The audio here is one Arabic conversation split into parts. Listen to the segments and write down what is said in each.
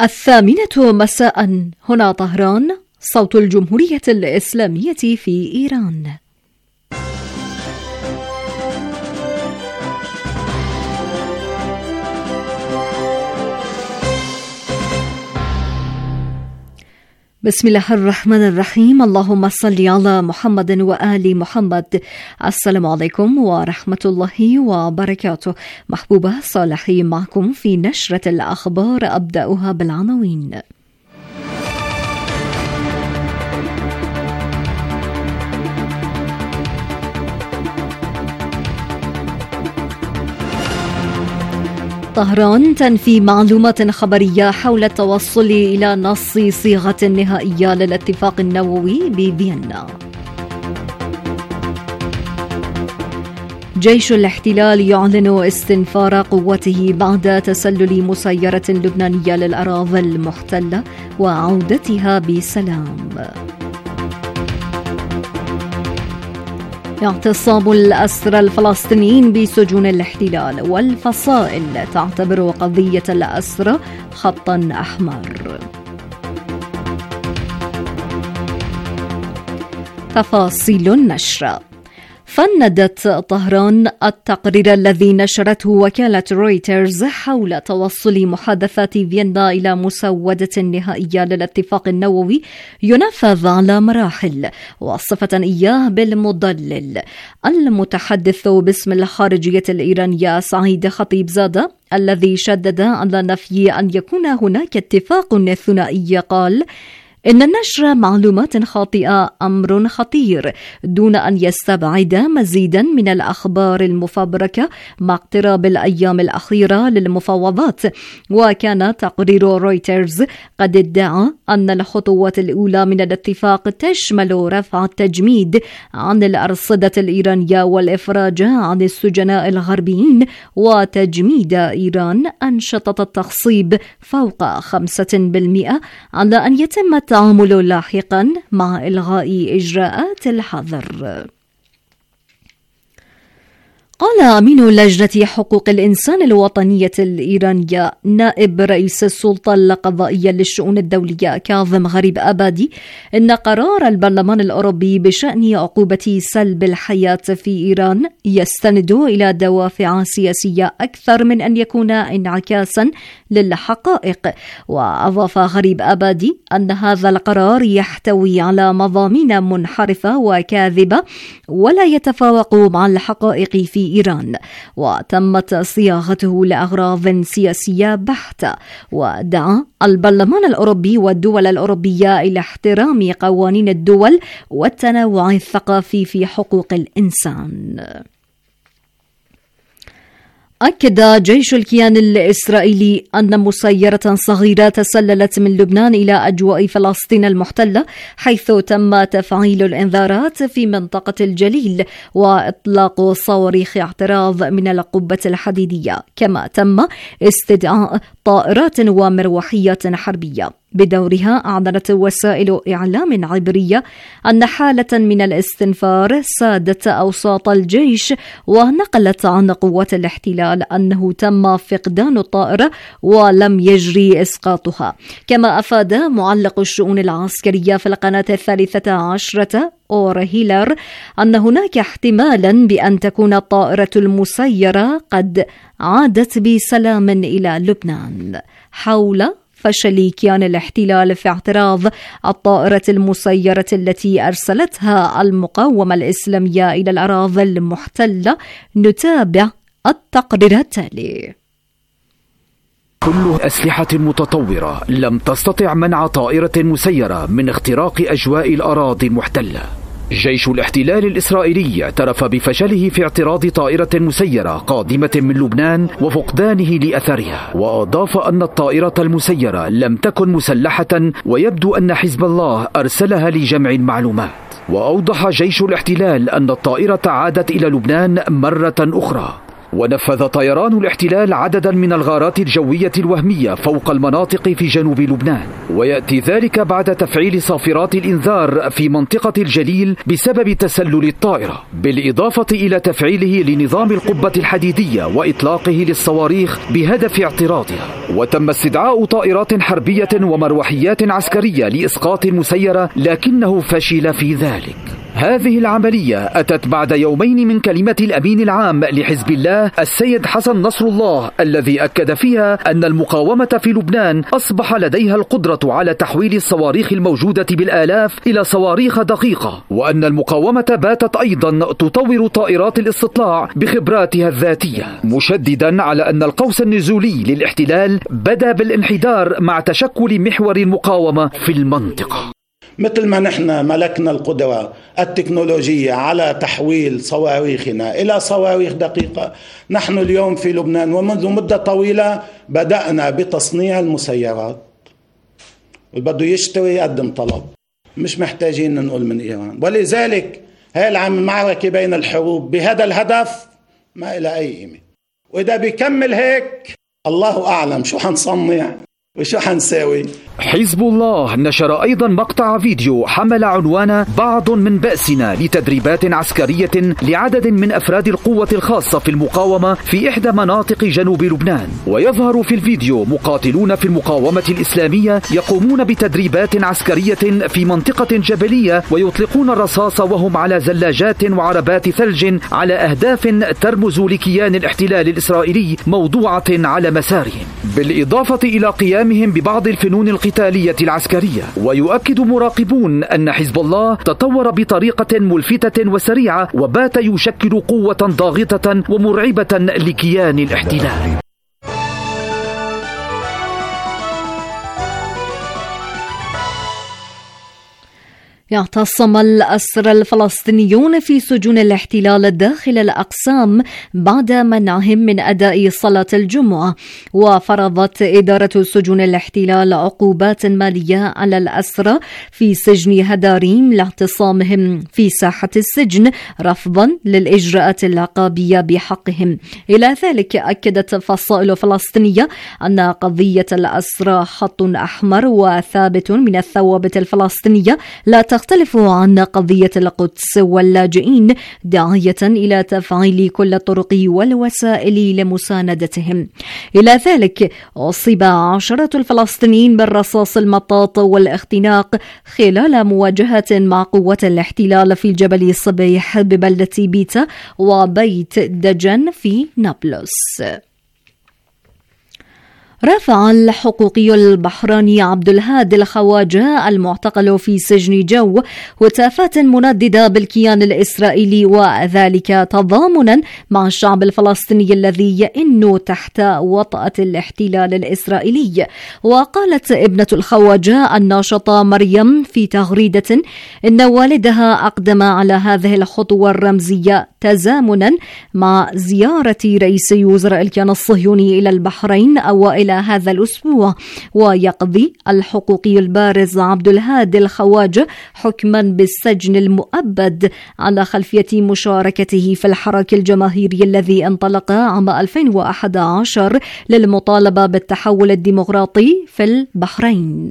الثامنة مساء، هنا طهران، صوت الجمهورية الإسلامية في إيران. بسم الله الرحمن الرحيم. اللهم صل على محمد وآل محمد. السلام عليكم ورحمة الله وبركاته. محبوبة صالحي معكم في نشرة الأخبار، أبدأها بالعناوين. طهران تنفي معلومات خبرية حول التوصل إلى نص صيغة نهائية للاتفاق النووي بفيينا. جيش الاحتلال يعلن استنفار قوته بعد تسلل مسيرة لبنانية للأراضي المحتلة وعودتها بسلام. اعتصام الأسرى الفلسطينيين بسجون الاحتلال، والفصائل تعتبر قضية الأسرى خطا أحمر. تفاصيل النشر. فندت طهران التقرير الذي نشرته وكالة رويترز حول توصل محادثات فيينا إلى مسودة نهائية للاتفاق النووي ينفذ على مراحل، وصفة إياه بالمضلل. المتحدث باسم الخارجية الإيرانية سعيد خطيبزادة الذي شدد على نفي أن يكون هناك اتفاق ثنائي قال إن نشر معلومات خاطئة أمر خطير، دون أن يستبعد مزيدا من الأخبار المفبركة مع اقتراب الأيام الأخيرة للمفاوضات. وكان تقرير رويترز قد ادعى أن الخطوات الأولى من الاتفاق تشمل رفع التجميد عن الأرصدة الإيرانية والإفراج عن السجناء الغربيين، وتجميد إيران أنشطة التخصيب فوق 5%، على أن يتم التعامل لاحقا مع إلغاء إجراءات الحظر. قال أمين لجنة حقوق الإنسان الوطنية الإيرانية نائب رئيس السلطة القضائية للشؤون الدولية كاظم غريب أبادي إن قرار البرلمان الأوروبي بشأن عقوبة سلب الحياة في إيران يستند إلى دوافع سياسية أكثر من أن يكون انعكاسا للحقائق. وأضاف غريب أبادي أن هذا القرار يحتوي على مضامين منحرفة وكاذبة ولا يتفاوق مع الحقائق في إيران، وتمت صياغته لأغراض سياسية بحتة. ودعا البرلمان الأوروبي والدول الأوروبية إلى احترام قوانين الدول والتنوع الثقافي في حقوق الإنسان. أكد جيش الكيان الإسرائيلي أن مسيرة صغيرة تسللت من لبنان إلى أجواء فلسطين المحتلة، حيث تم تفعيل الإنذارات في منطقة الجليل وإطلاق صواريخ اعتراض من القبة الحديدية، كما تم استدعاء طائرات ومروحيات حربية. بدورها أعلنت وسائل إعلام عبرية أن حالة من الاستنفار سادت أوساط الجيش، ونقلت عن قوات الاحتلال أنه تم فقدان الطائرة ولم يجري إسقاطها. كما أفاد معلق الشؤون العسكرية في القناة 13 أور هيلر أن هناك احتمالا بأن تكون الطائرة المسيرة قد عادت بسلام إلى لبنان. حول فشل كيان الاحتلال في اعتراض الطائرة المسيرة التي أرسلتها المقاومة الإسلامية إلى الأراضي المحتلة، نتابع التقرير التالي. كل أسلحة متطورة لم تستطع منع طائرة مسيرة من اختراق أجواء الأراضي المحتلة. جيش الاحتلال الإسرائيلي اعترف بفشله في اعتراض طائرة مسيرة قادمة من لبنان وفقدانه لأثرها، وأضاف أن الطائرة المسيرة لم تكن مسلحة، ويبدو أن حزب الله أرسلها لجمع المعلومات. وأوضح جيش الاحتلال أن الطائرة عادت إلى لبنان مرة أخرى. ونفذ طيران الاحتلال عددا من الغارات الجوية الوهمية فوق المناطق في جنوب لبنان، ويأتي ذلك بعد تفعيل صافرات الإنذار في منطقة الجليل بسبب تسلل الطائرة، بالإضافة إلى تفعيله لنظام القبة الحديدية وإطلاقه للصواريخ بهدف اعتراضها. وتم استدعاء طائرات حربية ومروحيات عسكرية لإسقاط المسيرة، لكنه فشل في ذلك. هذه العملية أتت بعد يومين من كلمة الأمين العام لحزب الله السيد حسن نصر الله، الذي أكد فيها أن المقاومة في لبنان أصبح لديها القدرة على تحويل الصواريخ الموجودة بالآلاف إلى صواريخ دقيقة، وأن المقاومة باتت أيضا تطور طائرات الاستطلاع بخبراتها الذاتية، مشددا على أن القوس النزولي للاحتلال بدأ بالانحدار مع تشكل محور المقاومة في المنطقة. مثل ما نحن ملكنا القدرة التكنولوجية على تحويل صواريخنا إلى صواريخ دقيقة، نحن اليوم في لبنان ومنذ مدة طويلة بدأنا بتصنيع المسيرات، والبده يشتري يقدم طلب، مش محتاجين نقول من إيران. ولذلك هاي المعركة بين الحروب بهذا الهدف ما إلى أي قيمة، وإذا بيكمل هيك الله أعلم شو حنصنع وشو حنساوي. حزب الله نشر أيضا مقطع فيديو حمل عنوان بعض من بأسنا لتدريبات عسكرية لعدد من أفراد القوة الخاصة في المقاومة في إحدى مناطق جنوب لبنان. ويظهر في الفيديو مقاتلون في المقاومة الإسلامية يقومون بتدريبات عسكرية في منطقة جبلية، ويطلقون الرصاص وهم على زلاجات وعربات ثلج على أهداف ترمز لكيان الاحتلال الإسرائيلي موضوعة على مسارهم، بالإضافة إلى قيامهم ببعض الفنون القتالية العسكرية. ويؤكد مراقبون أن حزب الله تطور بطريقة ملفتة وسريعة، وبات يشكل قوة ضاغطة ومرعبة لكيان الاحتلال. اعتصم الأسرى الفلسطينيون في سجون الاحتلال داخل الأقسام بعد منعهم من أداء صلاة الجمعة، وفرضت إدارة سجون الاحتلال عقوبات مالية على الأسرى في سجن هداريم لاعتصامهم في ساحة السجن رفضا للإجراءات العقابية بحقهم. إلى ذلك أكدت فصائل فلسطينية أن قضية الأسرى خط أحمر وثابت من الثوابت الفلسطينية لا تختلف عن قضية القدس واللاجئين، داعية إلى تفعيل كل الطرق والوسائل لمساندتهم. إلى ذلك أصيب 10 الفلسطينيين بالرصاص المطاط والاختناق خلال مواجهات مع قوات الاحتلال في جبل صبيح ببلدة بيتا وبيت دجن في نابلس. رفع الحقوقي البحراني عبد الهادي الخواجة المعتقل في سجن جو هتافات منددة بالكيان الإسرائيلي، وذلك تضامنا مع الشعب الفلسطيني الذي يئن تحت وطأة الاحتلال الإسرائيلي. وقالت ابنة الخواجة الناشطة مريم في تغريدة إن والدها أقدم على هذه الخطوة الرمزية تزامنا مع زيارة رئيس وزراء الكيان الصهيوني إلى البحرين أوائل هذا الأسبوع. ويقضي الحقوقي البارز عبد الهادي الخواجة حكما بالسجن المؤبد على خلفية مشاركته في الحراك الجماهيري الذي انطلق عام 2011 للمطالبة بالتحول الديمقراطي في البحرين.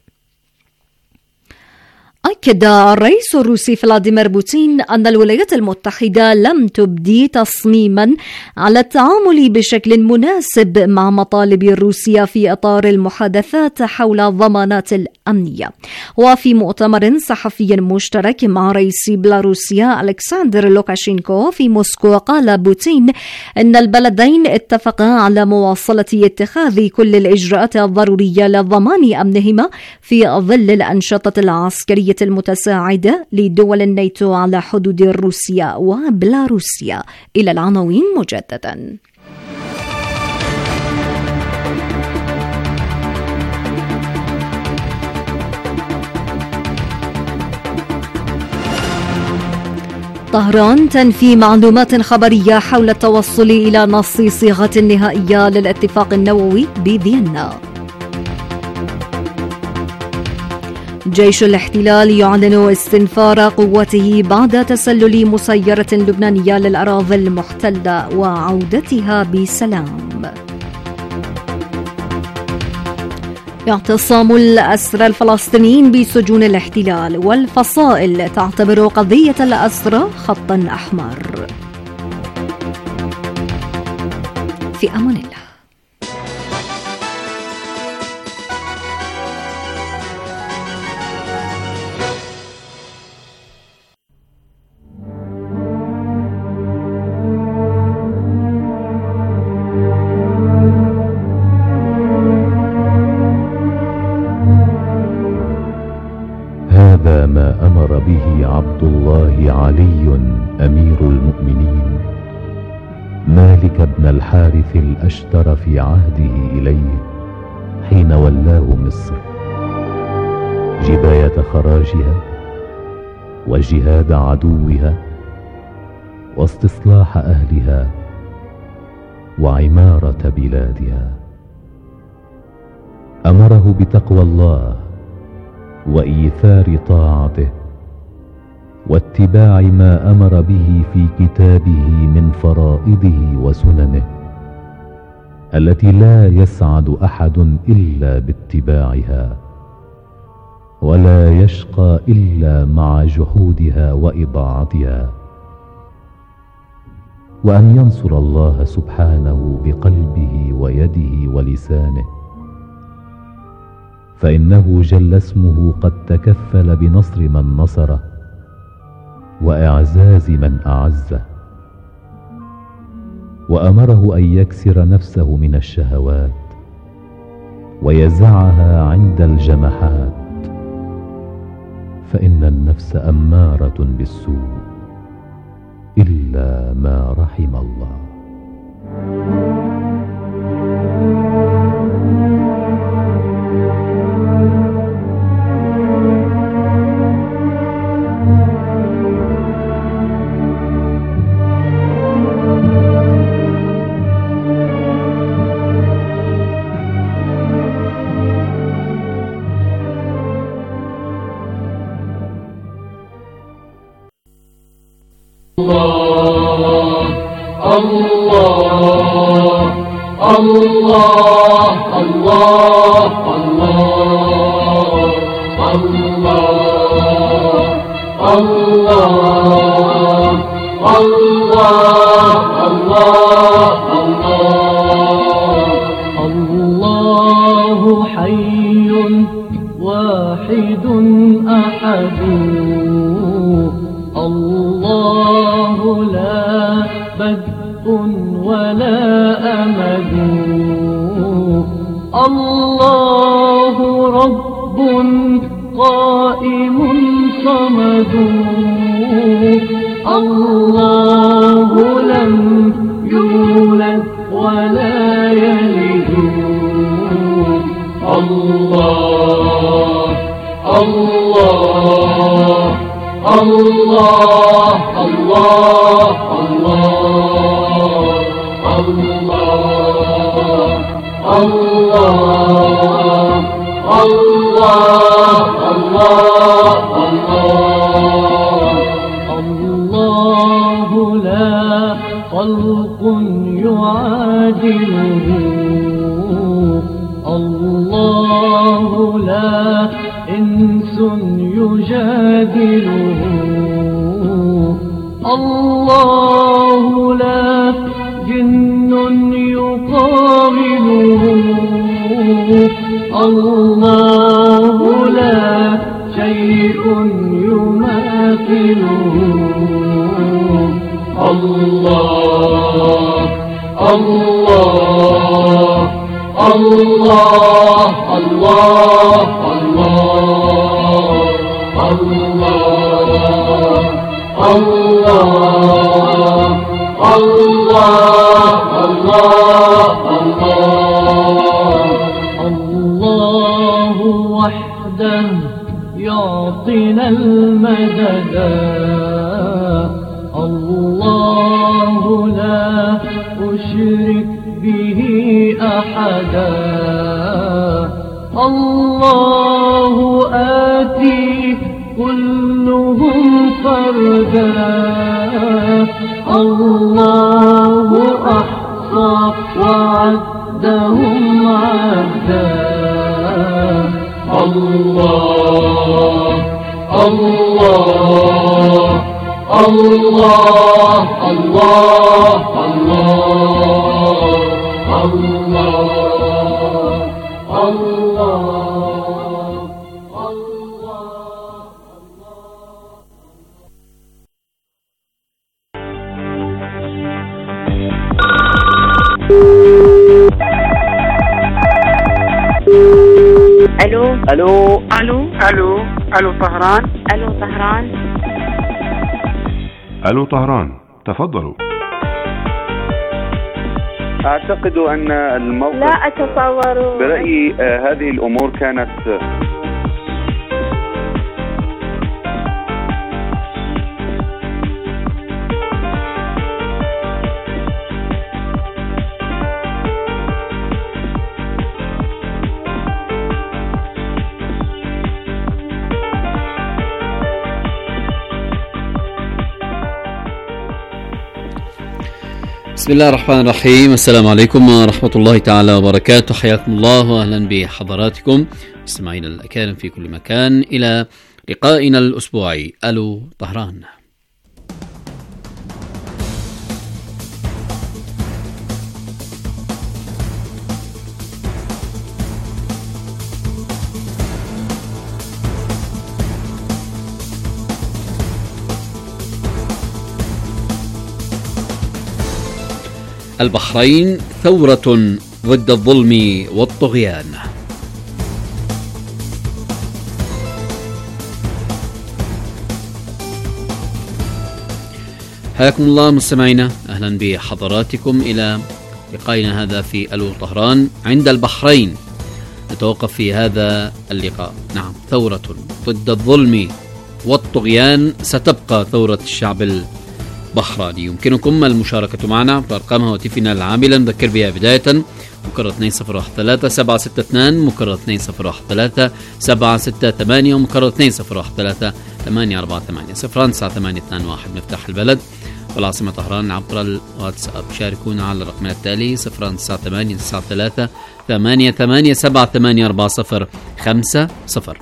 أكد الرئيس الروسي فلاديمير بوتين أن الولايات المتحدة لم تبدي تصميما على التعامل بشكل مناسب مع مطالب روسيا في إطار المحادثات حول الضمانات الأمنية. وفي مؤتمر صحفي مشترك مع رئيس بيلاروسيا ألكسندر لوكاشينكو في موسكو، قال بوتين أن البلدين اتفقا على مواصلة اتخاذ كل الإجراءات الضرورية لضمان أمنهما في ظل الأنشطة العسكرية المتساعدة لدول الناتو على حدود روسيا وبيلاروسيا. إلى العناوين مجددا. طهران تنفي معلومات خبرية حول التوصل إلى نص صيغة نهائية للاتفاق النووي بفيينا. جيش الاحتلال يعلن استنفار قوته بعد تسلل مسيرة لبنانية للأراضي المحتلة وعودتها بسلام. اعتصام الأسرى الفلسطينيين بسجون الاحتلال، والفصائل تعتبر قضية الأسرى خطا أحمر. في أمان الله. هذا ما أمر به عبد الله علي أمير المؤمنين مالك بن الحارث الأشتر في عهده إليه حين ولاه مصر، جباية خراجها وجهاد عدوها واستصلاح أهلها وعمارة بلادها. أمره بتقوى الله وإيثار طاعته واتباع ما أمر به في كتابه من فرائضه وسننه التي لا يسعد أحد إلا باتباعها، ولا يشقى إلا مع جحودها وإضاعتها، وأن ينصر الله سبحانه بقلبه ويده ولسانه، فإنه جل اسمه قد تكفل بنصر من نصره وإعزاز من أعزه. وأمره أن يكسر نفسه من الشهوات ويزعها عند الجمحات، فإن النفس أمارة بالسوء إلا ما رحم الله. الله حي واحد أحد، الله لا بدء ولا أمد، الله رب قائم صمد، الله لم يولد ولا يلد، الله الله الله الله الله الله الله الله الله لا خلق يعادله، الله لا إنس يجادله، الله لا جن يقابله، الله لا شيء يماثله، الله الله الله الله الله الله وحده يعطينا المدد، الله لا أشرك به أحدا، الله آتي فردا. الله أحصى وعدهم عدا. الله الله الله الله الله الله الله. الو الو الو الو الو طهران. الو طهران. الو طهران، تفضلوا. اعتقد ان الموقف، لا اتصور، برأيي هذه الامور كانت بسم الله الرحمن الرحيم. السلام عليكم ورحمة الله تعالى وبركاته. حياكم الله وأهلا بحضراتكم مستمعينا الأكارم في كل مكان إلى لقائنا الأسبوعي ألو طهران. البحرين ثورة ضد الظلم والطغيان. حياكم الله مستمعينا، أهلا بحضراتكم إلى لقائنا هذا في ألو طهران. عند البحرين نتوقف في هذا اللقاء. نعم، ثورة ضد الظلم والطغيان ستبقى ثورة الشعب البحراني. يمكنكم المشاركة معنا بأرقام هواتفنا العاملة، نذكر بها بداية مكرر 2013 762 مكرر 2013 768 ومكرر 2013 848 09821 مفتاح البلد والعاصمة طهران. عبر الواتساب شاركونا على الرقم التالي 09893 88784050.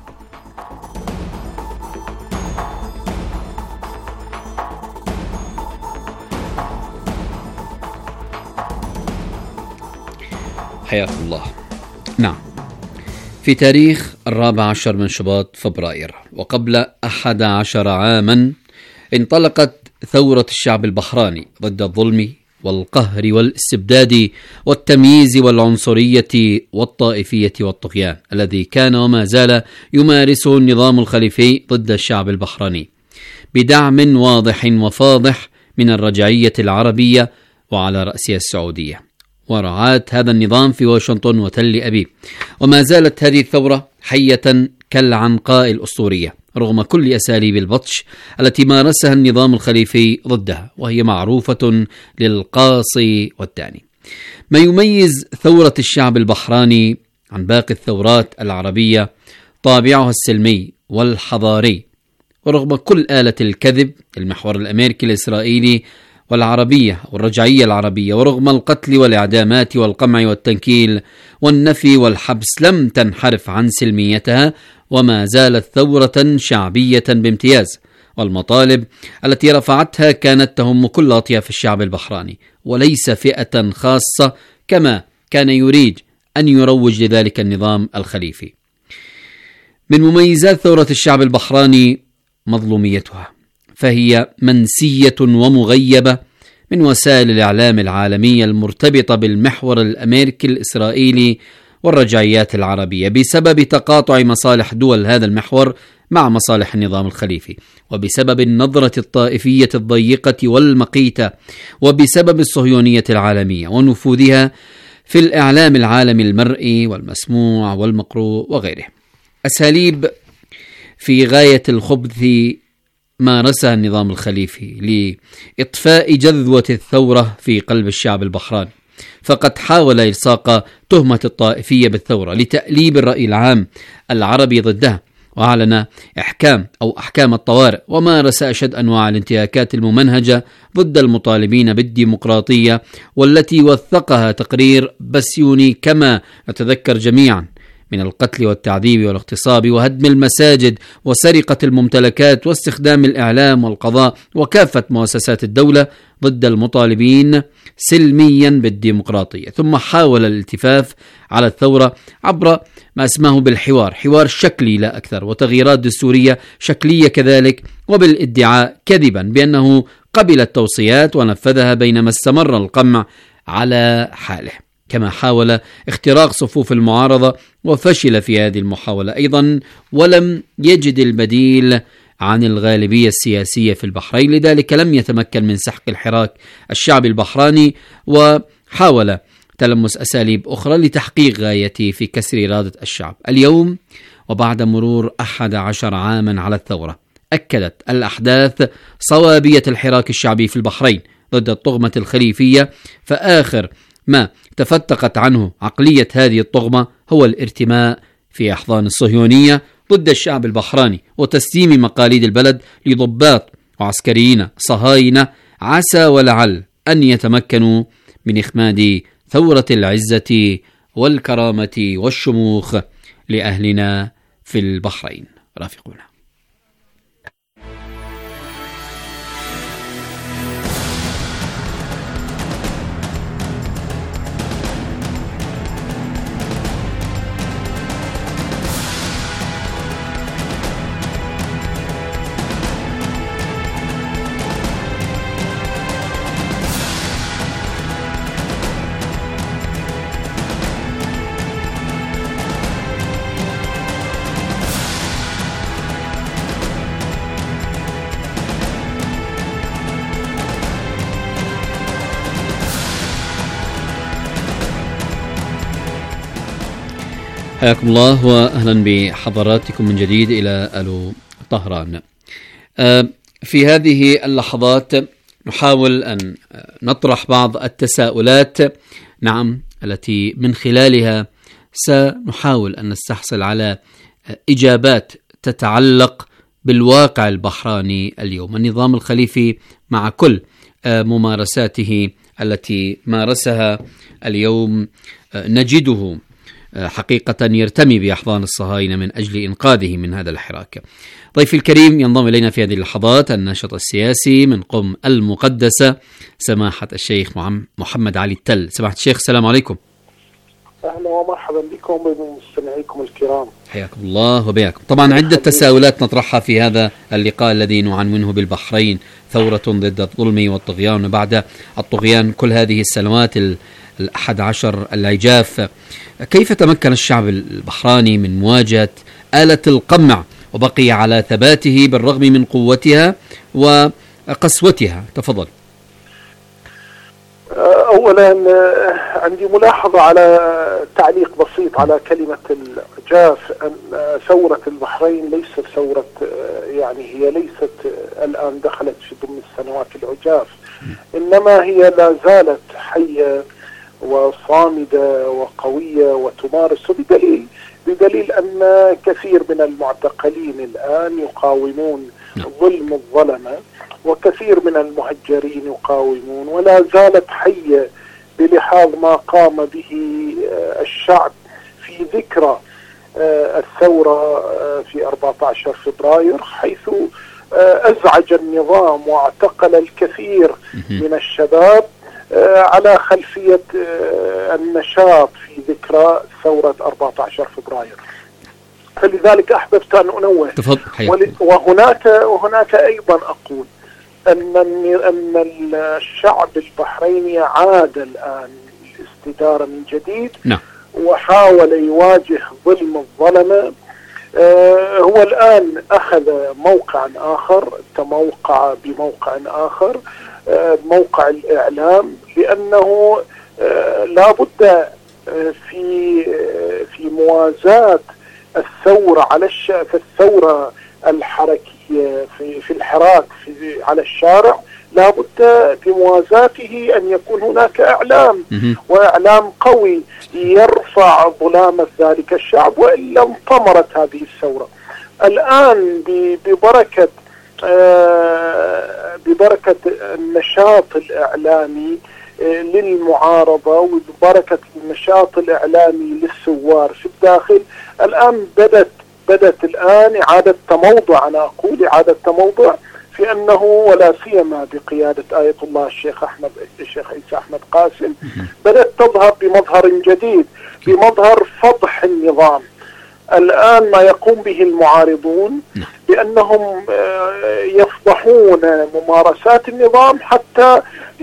حياكم الله. نعم، في تاريخ 14 من شباط فبراير وقبل 11 عاما انطلقت ثورة الشعب البحراني ضد الظلم والقهر والاستبداد والتمييز والعنصرية والطائفية والطغيان الذي كان وما زال يمارسه النظام الخليفي ضد الشعب البحراني بدعم واضح وفاضح من الرجعية العربية وعلى رأسها السعودية ورعاة هذا النظام في واشنطن وتل أبيب. وما زالت هذه الثورة حية كالعنقاء الأسطورية رغم كل أساليب البطش التي مارسها النظام الخليفي ضدها، وهي معروفة للقاصي والداني. ما يميز ثورة الشعب البحراني عن باقي الثورات العربية طابعها السلمي والحضاري، ورغم كل آلة الكذب، المحور الأمريكي الإسرائيلي والعربية والرجعية العربية، ورغم القتل والإعدامات والقمع والتنكيل والنفي والحبس، لم تنحرف عن سلميتها وما زالت ثورة شعبية بامتياز. والمطالب التي رفعتها كانت تهم كل أطياف الشعب البحراني وليس فئة خاصة كما كان يريد أن يروج لذلك النظام الخليفي. من مميزات ثورة الشعب البحراني مظلوميتها، فهي منسية ومغيبة من وسائل الإعلام العالمية المرتبطة بالمحور الأمريكي الإسرائيلي والرجعيات العربية بسبب تقاطع مصالح دول هذا المحور مع مصالح النظام الخليفي، وبسبب النظرة الطائفية الضيقة والمقيتة، وبسبب الصهيونية العالمية ونفوذها في الإعلام العالمي المرئي والمسموع والمقروء وغيره. أساليب في غاية الخبث مارسها النظام الخليفي لإطفاء جذوة الثورة في قلب الشعب البحراني، فقد حاول إلصاق تهمة الطائفية بالثورة لتأليب الرأي العام العربي ضدها، وأعلن أحكام الطوارئ، ومارس أشد أنواع الانتهاكات الممنهجة ضد المطالبين بالديمقراطية، والتي وثقها تقرير بسيوني كما نتذكر جميعا، من القتل والتعذيب والاغتصاب وهدم المساجد وسرقة الممتلكات واستخدام الإعلام والقضاء وكافة مؤسسات الدولة ضد المطالبين سلميا بالديمقراطية. ثم حاول الالتفاف على الثورة عبر ما اسمه بالحوار، حوار شكلي لا أكثر، وتغييرات دستورية شكلية كذلك، وبالادعاء كذبا بأنه قبل التوصيات ونفذها، بينما استمر القمع على حاله. كما حاول اختراق صفوف المعارضة وفشل في هذه المحاولة أيضا، ولم يجد البديل عن الغالبية السياسية في البحرين، لذلك لم يتمكن من سحق الحراك الشعبي البحراني، وحاول تلمس أساليب أخرى لتحقيق غايته في كسر إرادة الشعب. اليوم وبعد مرور 11 عاما على الثورة، أكدت الأحداث صوابية الحراك الشعبي في البحرين ضد الطغمة الخليفية، فآخر ما تفتقت عنه عقلية هذه الطغمة هو الارتماء في أحضان الصهيونية ضد الشعب البحراني، وتسليم مقاليد البلد لضباط وعسكريين صهاينة، عسى ولعل أن يتمكنوا من إخماد ثورة العزة والكرامة والشموخ لأهلنا في البحرين. رافقونا. حياكم الله وأهلا بحضراتكم من جديد إلى ألو طهران. في هذه اللحظات نحاول أن نطرح بعض التساؤلات، نعم، التي من خلالها سنحاول أن نستحصل على إجابات تتعلق بالواقع البحراني اليوم. النظام الخليفي مع كل ممارساته التي مارسها اليوم نجده حقيقة يرتمي بأحضان الصهاينة من أجل إنقاذه من هذا الحراك. ضيفي الكريم ينضم إلينا في هذه اللحظات الناشط السياسي من قم المقدسة سماحة الشيخ محمد علي التل. سماحة الشيخ السلام عليكم. أهلا ومرحبا بكم وبمستمعيكم الكرام. حياكم الله وبياكم. طبعا عدة تساؤلات نطرحها في هذا اللقاء الذي نعنونه بالبحرين، ثورة ضد الظلم والطغيان، وبعد الطغيان كل هذه السنوات 11 العجاف، كيف تمكن الشعب البحراني من مواجهة آلة القمع وبقي على ثباته بالرغم من قوتها وقسوتها؟ تفضل. أولا عندي ملاحظة على تعليق بسيط على كلمة العجاف، أن ثورة البحرين ليست ثورة، يعني هي ليست الآن دخلت في ضمن السنوات العجاف، إنما هي لا زالت حية وصامدة وقوية وتمارس، بدليل أن كثير من المعتقلين الآن يقاومون ظلم الظلمة، وكثير من المهجرين يقاومون، ولا زالت حية بلحاظ ما قام به الشعب في ذكرى الثورة في 14 فبراير، حيث أزعج النظام واعتقل الكثير من الشباب على خلفية النشاط في ذكرى ثورة 14 فبراير. فلذلك أحببت أن أنوه. وهناك أيضا أقول أن الشعب البحريني عاد الآن الاستدارة من جديد، وحاول يواجه ظلم الظلمة. هو الآن أخذ موقعا آخر، تموقع بموقع آخر، موقع الإعلام، لأنه لا بد في موازاة الثورة على الثورة الحركية في الحراك على الشارع، لا بد بموازاته أن يكون هناك إعلام، وإعلام قوي يرفع ظلامة ذلك الشعب، وإلا انطمرت هذه الثورة. الآن ببركة النشاط الإعلامي للمعارضة وببركة النشاط الإعلامي للثوار في الداخل، الآن بدت الآن إعادة تموضع، أنا أقول إعادة تموضع، في أنه ولا سيما بقيادة آية الله الشيخ عيسى أحمد قاسم بدأت تظهر بمظهر جديد، بمظهر فضح النظام. الآن ما يقوم به المعارضون بأنهم يفضحون ممارسات النظام حتى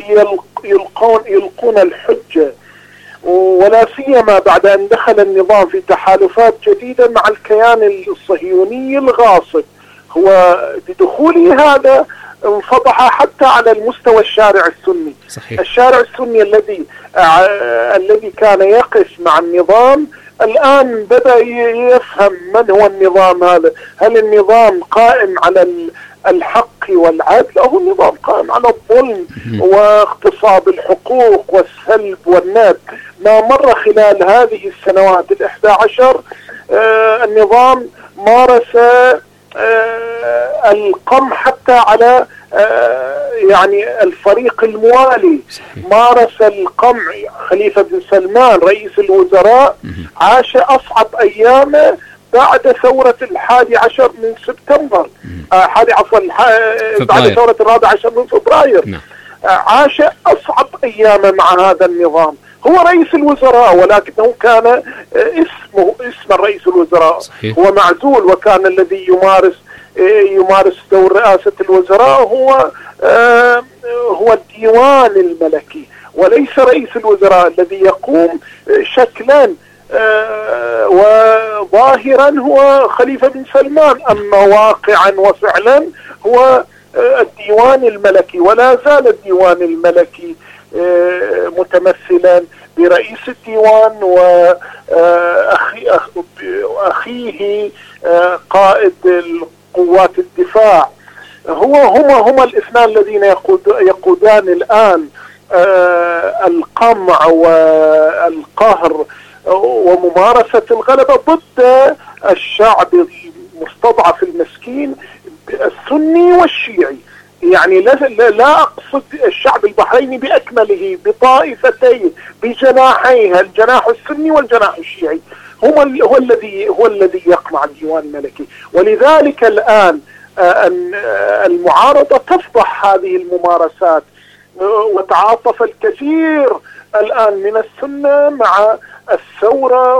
يلقون الحجة، ولا سيما بعد أن دخل النظام في تحالفات جديدة مع الكيان الصهيوني الغاصب. هو بدخوله هذا انفضح حتى على المستوى الشارع السني. صحيح. الشارع السني الذي كان يقف مع النظام الآن بدأ يفهم من هو النظام هذا. هل النظام قائم على الحق والعدل أو النظام قائم على الظلم واغتصاب الحقوق والسلب والناب؟ ما مر خلال هذه السنوات 11 النظام مارس القمع حتى على يعني الفريق الموالي. مارس القمع. خليفة بن سلمان رئيس الوزراء عاش أصعب أيامه بعد ثورة 11 من سبتمبر، بعد ثورة 14 من فبراير. عاش أصعب أيامه مع هذا النظام. هو رئيس الوزراء ولكنه كان اسم رئيس الوزراء. صحيح. هو معزول، وكان الذي يمارس دور رئاسة الوزراء هو الديوان الملكي وليس رئيس الوزراء الذي يقوم شكلا وظاهرا هو خليفة بن سلمان، أما واقعا وفعلا هو الديوان الملكي. ولا زال الديوان الملكي متمثلا برئيس الديوان وأخيه قائد قوات الدفاع. هما الاثنان الذين يقودان الآن القمع والقهر وممارسة الغلبة ضد الشعب المستضعف المسكين السني والشيعي. يعني لا أقصد الشعب البحريني بأكمله، بطائفتيه، بجناحيه، الجناح السني والجناح الشيعي. هو الذي يقمع الديوان الملكي. ولذلك الآن المعارضة تفضح هذه الممارسات، وتعاطف الكثير الآن من السنة مع الثورة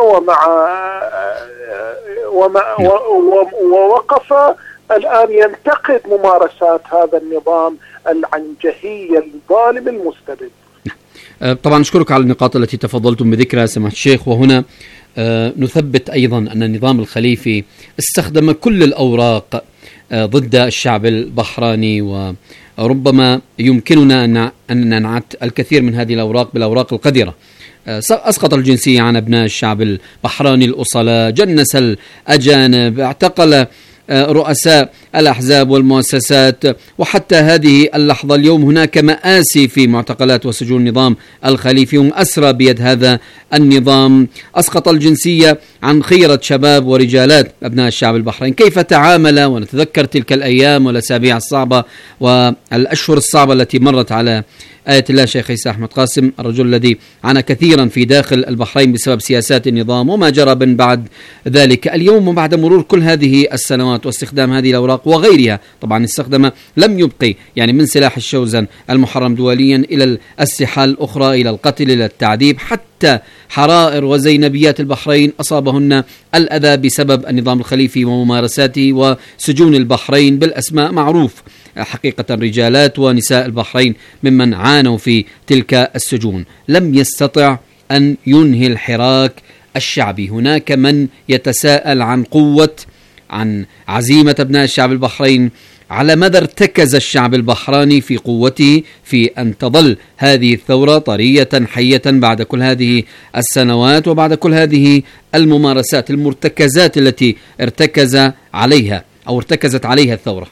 ووقف الآن ينتقد ممارسات هذا النظام العنجهي الظالم المستبد. طبعا أشكرك على النقاط التي تفضلتم بذكرها سماحة الشيخ. وهنا نثبت أيضا أن النظام الخليفي استخدم كل الأوراق ضد الشعب البحراني، وربما يمكننا أن ننعت الكثير من هذه الأوراق بالأوراق القذرة. أسقط الجنسية عن أبناء الشعب البحراني الأصلاء، جنس الأجانب، اعتقل رؤساء الأحزاب والمؤسسات، وحتى هذه اللحظة اليوم هناك مآسي في معتقلات وسجون النظام الخليفي، هم أسرى بيد هذا النظام. أسقط الجنسية عن خيرة شباب ورجالات أبناء الشعب البحرين. كيف تعامل؟ ونتذكر تلك الأيام والأسابيع الصعبة والأشهر الصعبة التي مرت على آية الله شيخ عيسى أحمد قاسم، الرجل الذي عانى كثيرا في داخل البحرين بسبب سياسات النظام وما جرى من بعد ذلك. اليوم وبعد مرور كل هذه السنوات واستخدام هذه الأوراق وغيرها، طبعا استخدم لم يبقي يعني من سلاح الشوزن المحرم دوليا إلى الأسلحة الأخرى، إلى القتل، إلى التعذيب، حتى حرائر وزينبيات البحرين أصابهن الأذى بسبب النظام الخليفي وممارساته. وسجون البحرين بالأسماء معروف حقيقة، رجالات ونساء البحرين ممن عانوا في تلك السجون. لم يستطع أن ينهي الحراك الشعبي. هناك من يتساءل عن عزيمة أبناء الشعب البحرين، على مدى ارتكز الشعب البحراني في قوته في أن تظل هذه الثورة طرية حية بعد كل هذه السنوات وبعد كل هذه الممارسات، المرتكزات التي ارتكزت عليها الثورة.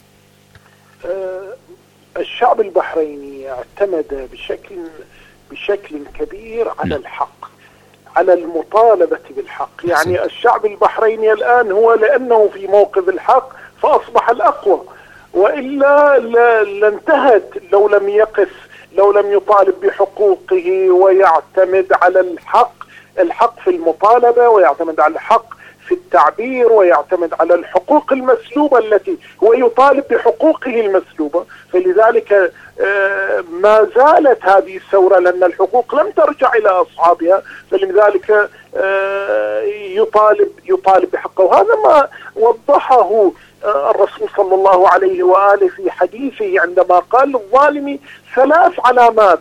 الشعب البحريني اعتمد بشكل كبير على الحق، على المطالبة بالحق. يعني الشعب البحريني الآن هو لأنه في موقف الحق فأصبح الأقوى، وإلا لانتهت لو لم يقف، لو لم يطالب بحقوقه ويعتمد على الحق في المطالبة، ويعتمد على الحق في التعبير، ويعتمد على الحقوق المسلوبة التي هو يطالب بحقوقه المسلوبة. فلذلك ما زالت هذه الثورة، لأن الحقوق لم ترجع إلى أصحابها، فلذلك يطالب بحقه. وهذا ما وضحه الرسول صلى الله عليه وآله في حديثه عندما قال للظالم 3 علامات.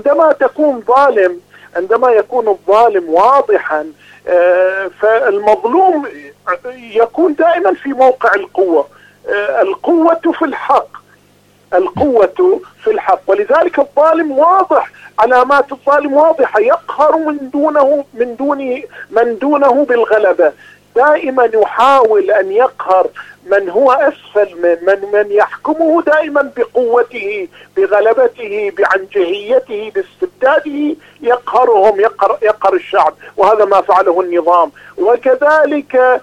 عندما يكون الظالم واضحا، فالمظلوم يكون دائما في موقع القوة. القوة في الحق، ولذلك الظالم واضح، علامات الظالم واضحة، يقهر من دونه بالغلبة. دائما يحاول أن يقهر من هو أسفل من يحكمه، دائما بقوته، بغلبته، بعنجهيته، باستبداده، يقهرهم، يقهر الشعب. وهذا ما فعله النظام. وكذلك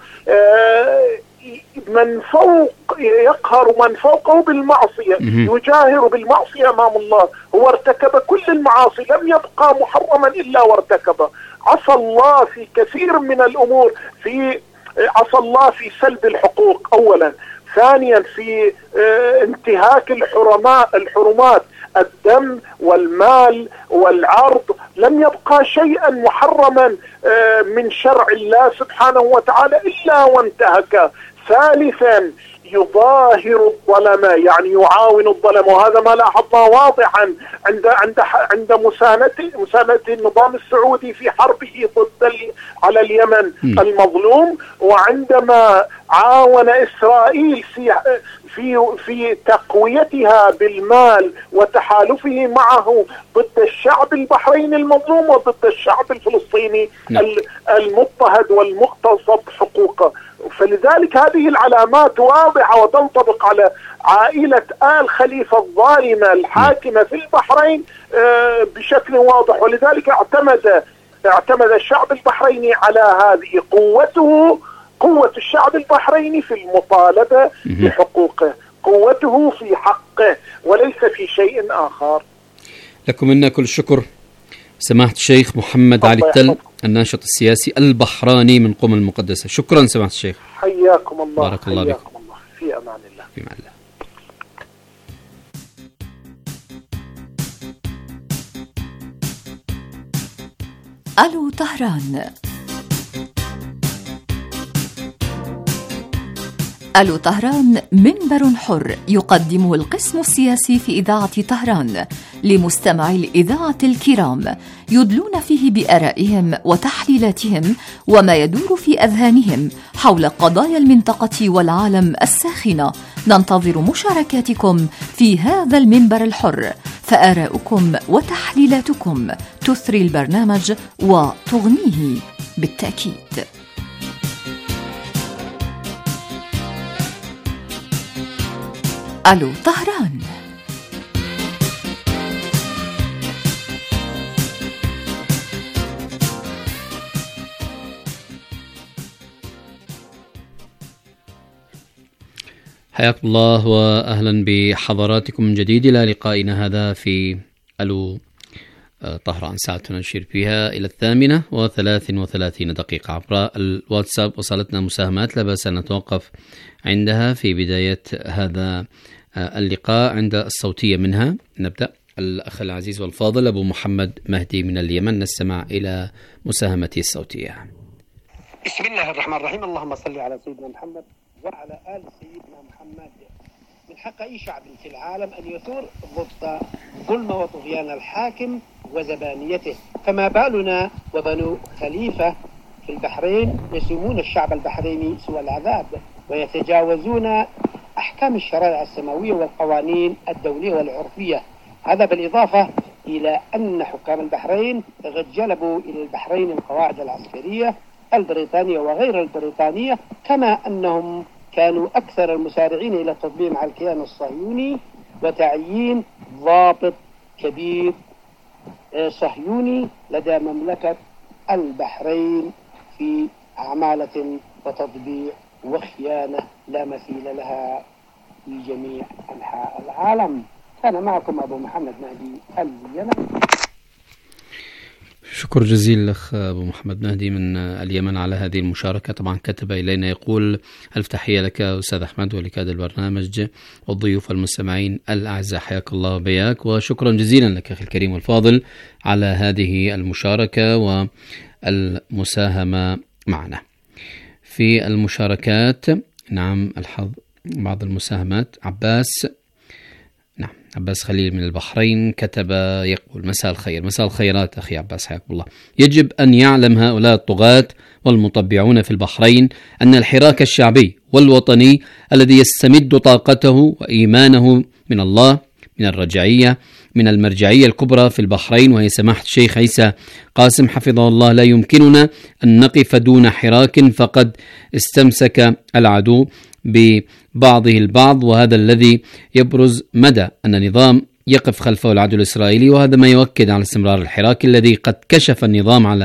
من فوق يقهر من فوقه بالمعصية، يجاهر بالمعصية أمام الله. هو ارتكب كل المعاصي، لم يبقى محرما إلا وارتكبه. عصى الله في كثير من الأمور، عصى الله في سلب الحقوق أولا، ثانيا في انتهاك الحرمات، الدم والمال والعرض، لم يبقى شيئا محرما من شرع الله سبحانه وتعالى إلا وانتهك. ثالثا يظاهر الظلم، يعني يعاون الظلم. وهذا ما لاحظناه واضحا عند مساندة النظام السعودي في حربه على اليمن المظلوم، وعندما عاون إسرائيل في تقويتها بالمال وتحالفه معه ضد الشعب البحريني المظلوم وضد الشعب الفلسطيني المضطهد والمغتصب حقوقه. فلذلك هذه العلامات واضحة وتنطبق على عائلة آل خليفة الظالمة الحاكمة في البحرين بشكل واضح. ولذلك اعتمد الشعب البحريني على هذه قوة الشعب البحريني في المطالبة بحقوقه، قوته في حقه وليس في شيء آخر. لكم منا كل الشكر سماحة الشيخ محمد علي التل، الناشط السياسي البحراني من قم المقدسة. شكرا سماحة الشيخ، حياكم الله. بارك الله بكم. في أمان الله. في أمان الله. ألو طهران. ألو طهران منبر حر يقدمه القسم السياسي في إذاعة طهران لمستمعي الإذاعة الكرام، يدلون فيه بآرائهم وتحليلاتهم وما يدور في أذهانهم حول قضايا المنطقة والعالم الساخنة. ننتظر مشاركاتكم في هذا المنبر الحر، فآراؤكم وتحليلاتكم تثري البرنامج وتغنيه بالتأكيد. ألو طهران. حياكم الله وأهلا بحضراتكم من جديد إلى لقائنا هذا في ألو طهران. ساعتنا نشير فيها إلى 8:33 عبر الواتساب. وصلتنا مساهمات لا بأس أن نتوقف عندها في بداية هذا اللقاء عند الصوتية منها. نبدأ. الأخ العزيز والفاضل أبو محمد مهدي من اليمن، نستمع إلى مساهمته الصوتية. بسم الله الرحمن الرحيم. اللهم صل على سيدنا محمد وعلى آل سيدنا محمد. من حق أي شعب في العالم أن يثور ضد ظلم وطغيان الحاكم وزبانيته، فما بالنا وبنو خليفة في البحرين يسومون الشعب البحريني سوء العذاب ويتجاوزون أحكام الشرائع السماوية والقوانين الدولية والعرفية. هذا بالإضافة إلى أن حكام البحرين قد جلبوا إلى البحرين القواعد العسكرية البريطانية وغير البريطانية، كما أنهم كانوا أكثر المسارعين إلى التطبيع مع الكيان الصهيوني وتعيين ضابط كبير صهيوني لدى مملكة البحرين في عمالة وتطبيع وخيانة لا مثيل لها في جميع أنحاء العالم. أنا معكم أبو محمد مهدي اليمن. شكر جزيل لك أبو محمد مهدي من اليمن على هذه المشاركة. طبعا كتب إلينا يقول: ألف تحية لك أستاذ أحمد ولكادر البرنامج والضيوف والمستمعين الأعزاء، حياك الله وبياك، وشكرا جزيلا لك أخي الكريم والفاضل على هذه المشاركة والمساهمة معنا في المشاركات. نعم، الحظ بعض المساهمات. عباس خليل من البحرين كتب يقول: مساء الخير. مساء الخيرات أخي عباس، حياكم الله. يجب أن يعلم هؤلاء الطغاة والمطبعون في البحرين أن الحراك الشعبي والوطني الذي يستمد طاقته وإيمانه من الله، من الرجعية، من المرجعية الكبرى في البحرين وهي سماحة الشيخ عيسى قاسم حفظه الله، لا يمكننا أن نقف دون حراك، فقد استمسك العدو ببعضه البعض، وهذا الذي يبرز مدى أن النظام يقف خلفه العدو الإسرائيلي، وهذا ما يؤكد على استمرار الحراك الذي قد كشف النظام على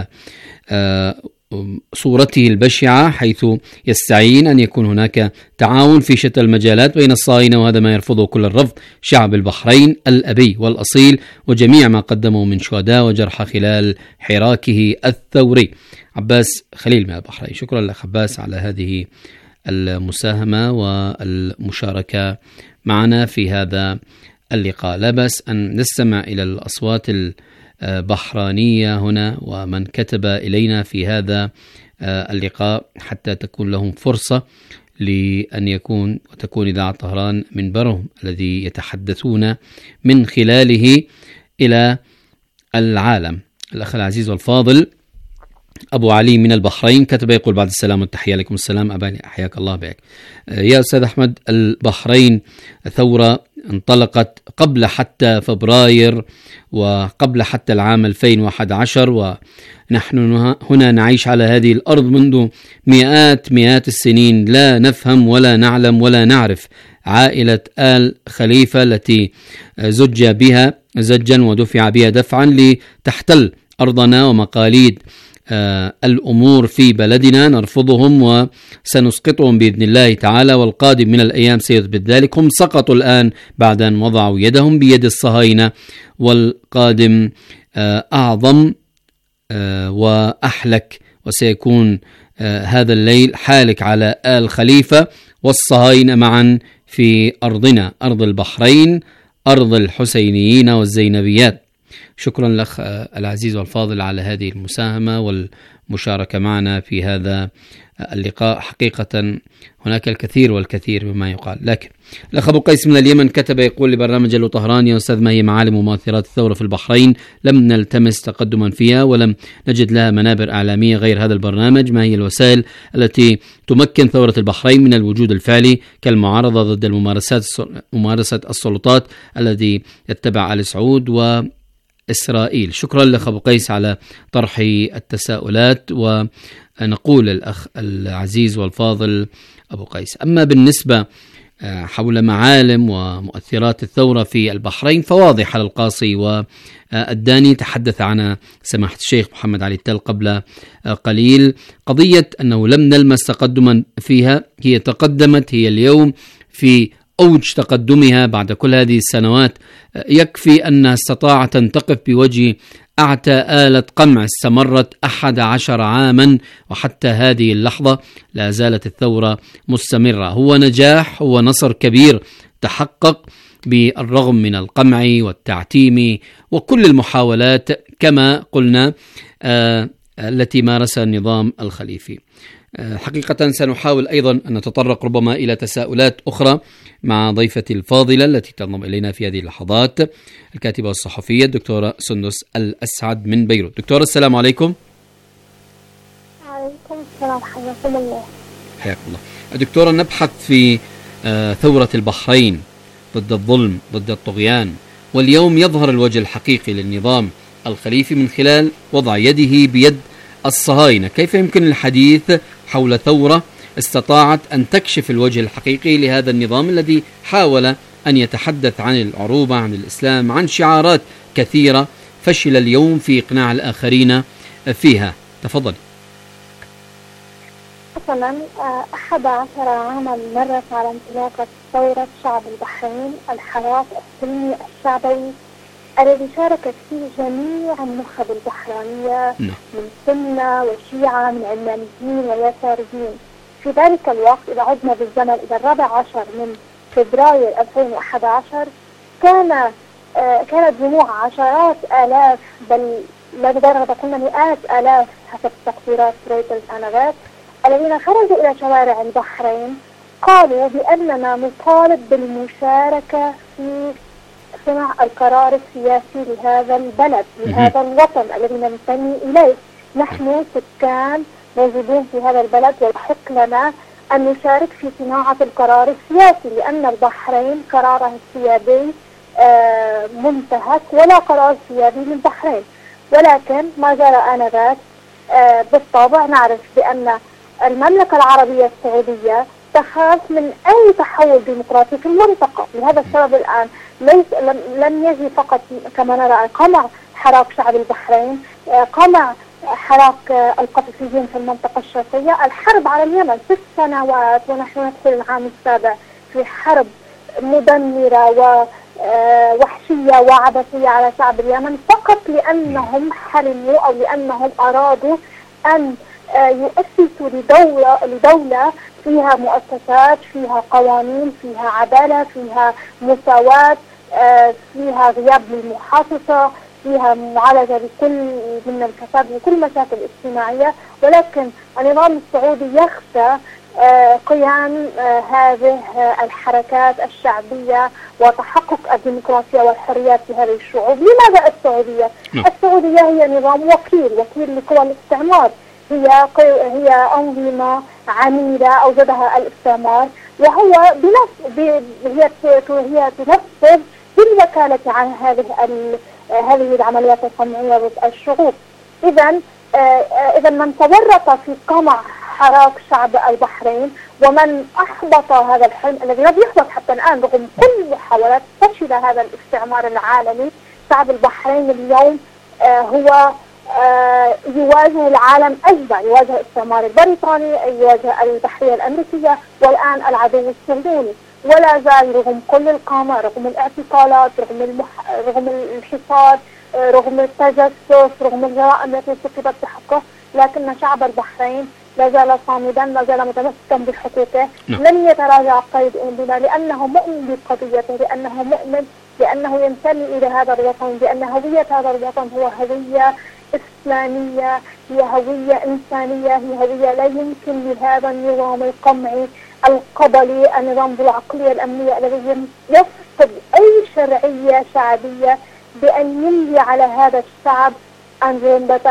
صورته البشعة، حيث يستعين أن يكون هناك تعاون في شتى المجالات بين الصهاينة، وهذا ما يرفضه كل الرفض شعب البحرين الأبي والأصيل وجميع ما قدموا من شهداء وجرحى خلال حراكه الثوري. عباس خليل من البحرين، شكرا لك عباس على هذه المساهمة والمشاركة معنا في هذا اللقاء. لا بأس أن نستمع إلى الأصوات البحرانية هنا ومن كتب إلينا في هذا اللقاء حتى تكون لهم فرصة لأن وتكون إذاعة طهران منبرهم الذي يتحدثون من خلاله إلى العالم. الأخ العزيز والفاضل أبو علي من البحرين كتب يقول: بعد السلام والتحية. عليكم السلام أباني، حياك الله بك. يا أستاذ أحمد، البحرين ثورة انطلقت قبل حتى فبراير وقبل حتى العام 2011، ونحن هنا نعيش على هذه الأرض منذ مئات السنين، لا نفهم ولا نعلم ولا نعرف عائلة آل خليفة التي زج بها زجا ودفع بها دفعا لتحتل أرضنا ومقاليد الأمور في بلدنا. نرفضهم وسنسقطهم بإذن الله تعالى، والقادم من الأيام سيثبت ذلك. هم سقطوا الآن بعد أن وضعوا يدهم بيد الصهاينة، والقادم أعظم وأحلك، وسيكون هذا الليل حالك على آل خليفة والصهاينة معا في أرضنا، أرض البحرين، أرض الحسينيين والزينبيات. شكرا لك العزيز والفاضل على هذه المساهمة والمشاركة معنا في هذا اللقاء. حقيقة هناك الكثير والكثير مما يقال. لكن الأخ أبو قيس من اليمن كتب يقول لبرنامج له طهران: يا أستاذ، ما هي معالم ومؤثرات الثورة في البحرين؟ لم نلتمس تقدما فيها ولم نجد لها منابر إعلامية غير هذا البرنامج. ما هي الوسائل التي تمكن ثورة البحرين من الوجود الفعلي كالمعارضة ضد ممارسة السلطات الذي يتبع آل سعود وإسرائيل؟ شكرا لك أبو قيس على طرح التساؤلات، ونقول الأخ العزيز والفاضل أبو قيس: أما بالنسبة حول معالم ومؤثرات الثورة في البحرين فواضح على القاصي والداني تحدث عنها سماحة الشيخ محمد علي التل قبل قليل. قضية أنه لم نلمس تقدما فيها، هي تقدمت، هي اليوم في أوج تقدمها بعد كل هذه السنوات. يكفي أنها استطاعت أن تقف بوجه أعتى آلة قمع استمرت 11 عاما، وحتى هذه اللحظة لا زالت الثورة مستمرة. هو نجاح، هو نصر كبير تحقق بالرغم من القمع والتعتيم وكل المحاولات كما قلنا التي مارسها النظام الخليفي. حقيقة سنحاول أيضا أن نتطرق ربما إلى تساؤلات أخرى مع ضيفتي الفاضلة التي تنضم إلينا في هذه اللحظات، الكاتبة والصحفية الدكتورة سندس الأسعد من بيروت. دكتورة السلام عليكم. وعليكم السلام، حياكم الله. حياكم الله. دكتورة، نبحث في ثورة البحرين ضد الظلم، ضد الطغيان، واليوم يظهر الوجه الحقيقي للنظام الخليفي من خلال وضع يده بيد الصهاينة. كيف يمكن الحديث حول ثورة استطاعت أن تكشف الوجه الحقيقي لهذا النظام الذي حاول أن يتحدث عن العروبة، عن الإسلام، عن شعارات كثيرة، فشل اليوم في إقناع الآخرين فيها؟ تفضل. مثلا 11 عاما مرت على انطلاقة ثورة شعب البحرين، الحراك السلمي الشعبي الذي شاركت فيه جميع النخب البحرينية من سنة وشيعة، من علمانيين ويساريين. في ذلك الوقت إذا عدنا بالزمن إلى 14 من فبراير 2011 كانت جموع عشرات آلاف، بل لدرجة قلنا مئات آلاف حسب تقديرات رويترز آنذاك، الذين خرجوا إلى شوارع البحرين قالوا بأننا نطالب بالمشاركة في صنع القرار السياسي لهذا البلد، لهذا الوطن الذي ننتمي إليه. نحن سكان موجودين في هذا البلد ويحق لنا أن نشارك في صناعة القرار السياسي، لأن البحرين قرارها السيادي منتهك ولا قرار سيادي للبحرين. ولكن ما جرى آنذاك بالطبع نعرف بأن المملكة العربية السعودية تخاف من أي تحول ديمقراطي في المنطقة. لهذا السبب الآن لم يجي فقط كما نرى قمع حراك شعب البحرين، قمع حراك القطفيين في المنطقة الشرقية، الحرب على اليمن 6 سنوات ونحن ندخل العام السابع في حرب مدمرة ووحشية وعبثية على شعب اليمن، فقط لأنهم حلموا أو لأنهم أرادوا أن يؤسسوا لدولة فيها مؤسسات، فيها قوانين، فيها عدالة، فيها مساواة، فيها غياب للمحافظة، فيها معالجة لكل من الفساد وكل مشاكل اجتماعية. ولكن النظام السعودي يخشى قيام هذه الحركات الشعبية وتحقق الديمقراطية والحريات في هذه الشعوب. لماذا السعودية؟ السعودية هي نظام وكيل لقوى الاستعمار، هي أنظمة عميلة أوجدها الاستعمار، وهو هي تنفذ بالوكالة عن هذه العمليات القمعية ضد الشعوب. إذا من تورط في قمع حراك شعب البحرين ومن أحبط هذا الحلم الذي لم يحبط حتى الآن رغم كل محاولات فشل هذا الاستعمار العالمي، شعب البحرين اليوم هو يواجه العالم أجمع، يواجه الاستعمار البريطاني، يواجه البحرية الأمريكية، والآن العدو الصهيوني. ولا زال رغم كل القمع، رغم الاعتقالات، رغم الحصار، رغم التجسس، رغم الجرائم التي ارتكبت بحقه، لكن شعب البحرين لا زال صامدا، لا زال متمسكا بحقوقه، لن يتراجع قيد أنبنا، لأنه مؤمن بقضيته، لأنه مؤمن بأنه ينتمي إلى هذا الوطن، بأن هوية هذا الوطن هو هوية إسلامية، هي هوية إنسانية، هي هوية لا يمكن لهذا النظام القمعي القبلي، النظام بالعقلية الأمنية الذي يفقد أي شرعية شعبية بأن يملي على هذا الشعب أنظمته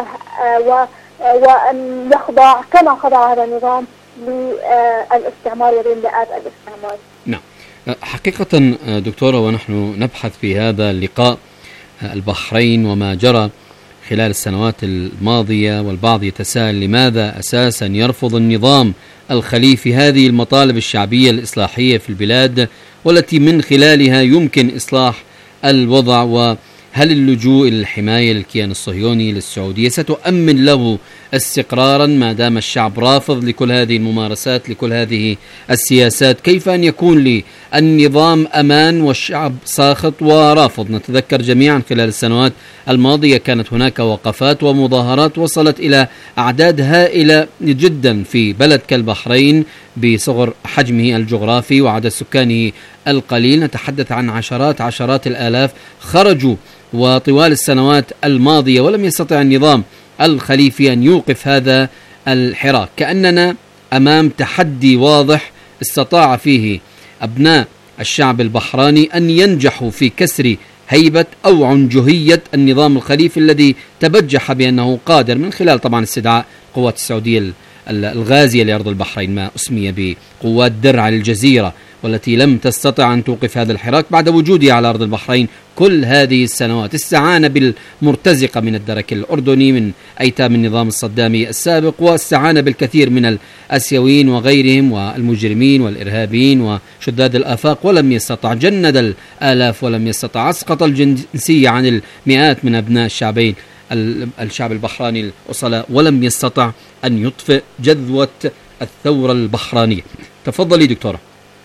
وأن يخضع كما خضع هذا النظام للاستعمار ولاملاءات الاستعمار. نعم، حقيقة دكتورة، ونحن نبحث في هذا اللقاء البحرين وما جرى خلال السنوات الماضية، والبعض يتساءل لماذا أساسا يرفض النظام الخليفي هذه المطالب الشعبية الإصلاحية في البلاد والتي من خلالها يمكن إصلاح الوضع، وهل اللجوء إلى الحماية للكيان الصهيوني للسعودية ستؤمن له استقرارا ما دام الشعب رافض لكل هذه الممارسات، لكل هذه السياسات؟ كيف أن يكون للنظام أمان والشعب ساخط ورافض؟ نتذكر جميعا خلال السنوات الماضية كانت هناك وقفات ومظاهرات وصلت إلى أعداد هائلة جدا في بلد كالبحرين بصغر حجمه الجغرافي وعدد سكانه القليل. نتحدث عن عشرات الآلاف خرجوا وطوال السنوات الماضية، ولم يستطع النظام الخليفي أن يوقف هذا الحراك. كأننا أمام تحدي واضح استطاع فيه أبناء الشعب البحراني أن ينجحوا في كسر هيبة أو عنجهية النظام الخليفي الذي تبجح بأنه قادر من خلال طبعا استدعاء قوات السعودية الغازية لأرض البحرين، ما أسمي بقوات درع الجزيرة، والتي لم تستطع أن توقف هذا الحراك بعد وجودها على أرض البحرين كل هذه السنوات. استعان بالمرتزقة من الدرك الأردني من أيتام النظام الصدامي السابق، واستعان بالكثير من الآسيويين وغيرهم والمجرمين والإرهابيين وشداد الآفاق، ولم يستطع. جند الآلاف ولم يستطع. أسقط الجنسية عن المئات من أبناء الشعبين الشعب البحراني الأصلاء ولم يستطع أن يطفئ جذوة الثورة البحرانية. تفضلي دكتورة.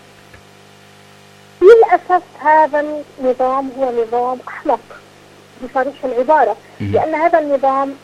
للأسف هذا النظام هو نظام أحمق بصريح العبارة، لأن هذا النظام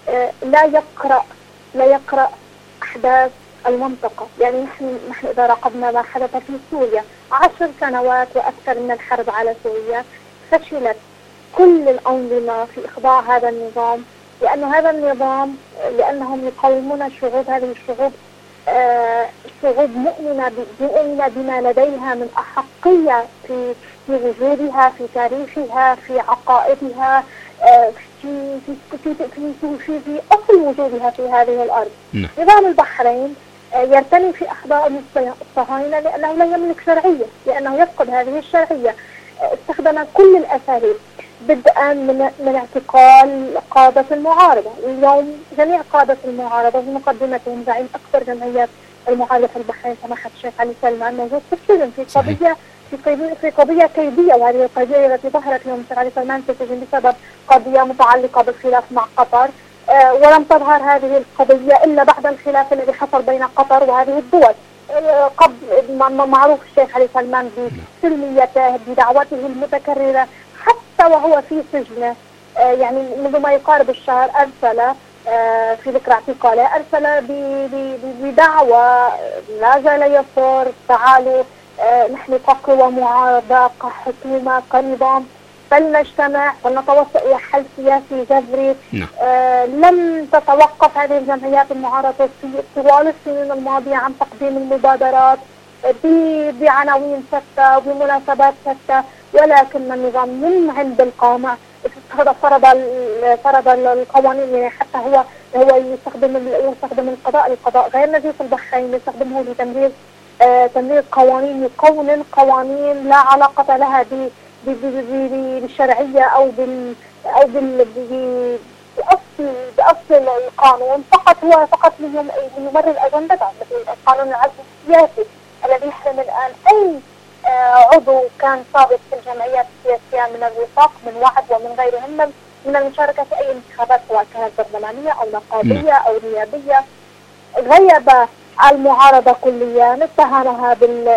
لا يقرأ أحداث المنطقة. يعني نحن إذا راقبنا ما حدث في سوريا 10 سنوات وأكثر من الحرب على سوريا، فشلت كل الأنظمة في إخضاع هذا النظام، لأن هذا النظام لأنهم يقاومون الشعوب، هذه الشعوب شعوب مؤمنة بما لديها من أحقية في وجودها، في تاريخها، في عقائدها، في أصل وجودها في هذه الأرض. نظام البحرين يرتمي في أحضان الصهاينة لأنه لا يملك شرعية، لأنه يفقد هذه الشرعية. استخدم كل الأساليب بدءا من اعتقال قادة المعارضة. اليوم جميع قادة المعارضة بمقدمتهم زعيم أكبر جمعيات المعارضة في البحرين سماحة الشيخ علي سلمان موجود في السجن في قضية كيدية، وهذه القضية التي ظهرت اليوم الشيخ علي سلمان في السجن بسبب قضية متعلقة بالخلاف مع قطر، ولم تظهر هذه القضية إلا بعد الخلاف الذي حصل بين قطر وهذه الدول. قبل معروف الشيخ علي سلمان بسلميته بدعوته المتكررة حتى وهو في سجنه، يعني منذ ما يقارب الشهر أرسل في ذكرى اعتقاله أرسل بدعوة لا زال يصر تعالوا نحن كقوى معارضة كحكومة كنظام فلنجتمع فلنتوصل إلى حل سياسي جذري. لم تتوقف هذه الجمعيات المعارضة طوال السنين الماضية عن تقديم المبادرات بعناوين شتى وبمناسبات شتى، ولكن النظام يمعن بالقامة، فرض القوانين. يعني حتى هو يستخدم القضاء غير نزيه البحرين، يستخدمه لتمرير قوانين، يكون قوانين لا علاقة لها بالشرعية أو بأصل القانون، فقط ليمرر أجندته، مثل القانون العزل السياسي الذي يحرم الآن أي عضو كان سابق في الجمعيات السياسية من الوفاق من وعد ومن غيرهم من المشاركة في أي انتخابات سواء كانت برلمانية أو نقابية أو نيابية. غيب المعارضة كليا، اتهمها